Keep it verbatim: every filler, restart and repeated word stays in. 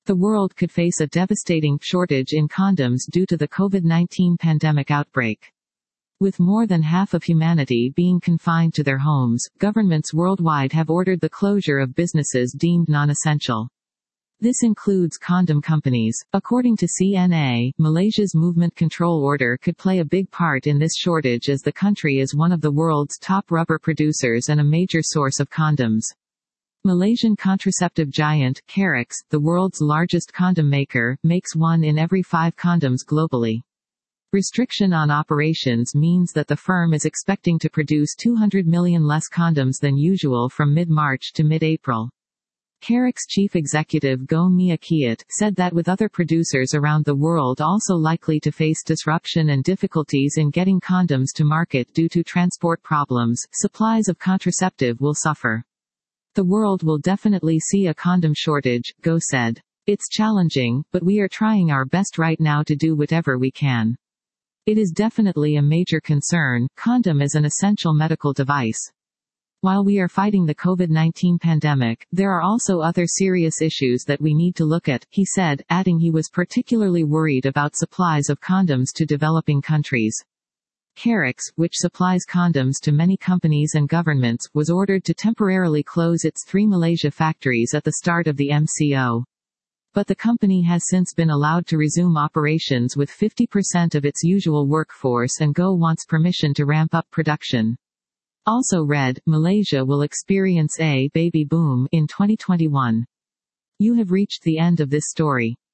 The world could face a devastating shortage in condoms due to the COVID nineteen pandemic outbreak. With more than half of humanity being confined to their homes, governments worldwide have ordered the closure of businesses deemed non-essential. This includes condom companies. According to C N A, Malaysia's movement control order could play a big part in this shortage as the country is one of the world's top rubber producers and a major source of condoms. Malaysian contraceptive giant, Carex, the world's largest condom maker, makes one in every five condoms globally. Restriction on operations means that the firm is expecting to produce two hundred million less condoms than usual from mid-March to mid-April. Carex chief executive Goh Mia Kiat said that with other producers around the world also likely to face disruption and difficulties in getting condoms to market due to transport problems, supplies of contraceptive will suffer. The world will definitely see a condom shortage, Goh said. It's challenging, but we are trying our best right now to do whatever we can. It is definitely a major concern. Condom is an essential medical device. While we are fighting the COVID nineteen pandemic, there are also other serious issues that we need to look at, he said, adding he was particularly worried about supplies of condoms to developing countries. Carex, which supplies condoms to many companies and governments, was ordered to temporarily close its three Malaysia factories at the start of the M C O. But the company has since been allowed to resume operations with fifty percent of its usual workforce, and Goh wants permission to ramp up production. Also read, Malaysia will experience a baby boom in twenty twenty-one. You have reached the end of this story.